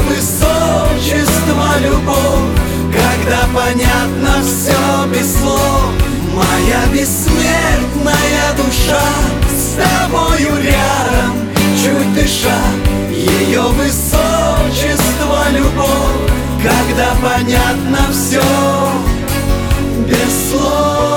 высочество любовь, когда понятно все без слов. Моя бессмертная душа с тобою рядом, чуть дыша. Ее высочество любовь, когда понятно все без слов.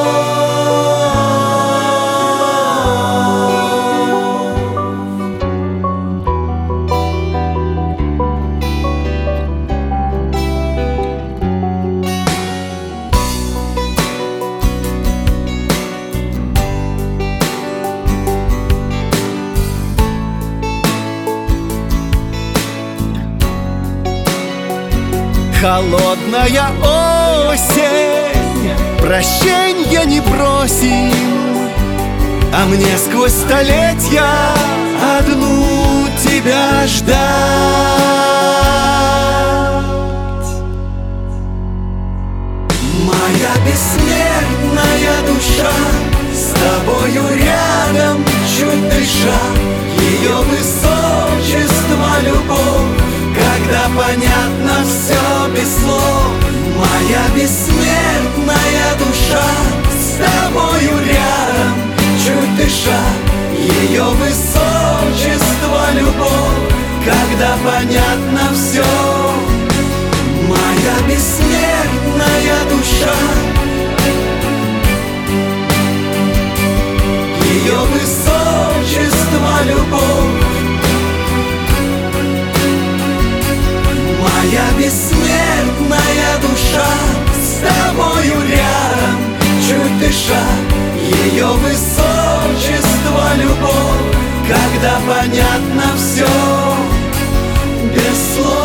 Холодная осень, прощенья не просим, а мне сквозь столетия одну тебя ждать. Моя бессмертная душа с тобою рядом, чуть дыша. Ее высочество любовь, когда понятно все без слов. Моя бессмертная душа с тобою рядом, чуть дыша. Ее высочество любовь, когда понятно все. Моя бессмертная душа, ее высочество любовь. Моя бессмертная душа с тобою рядом, чуть дыша. Ее высочество любовь, когда понятно все без слов.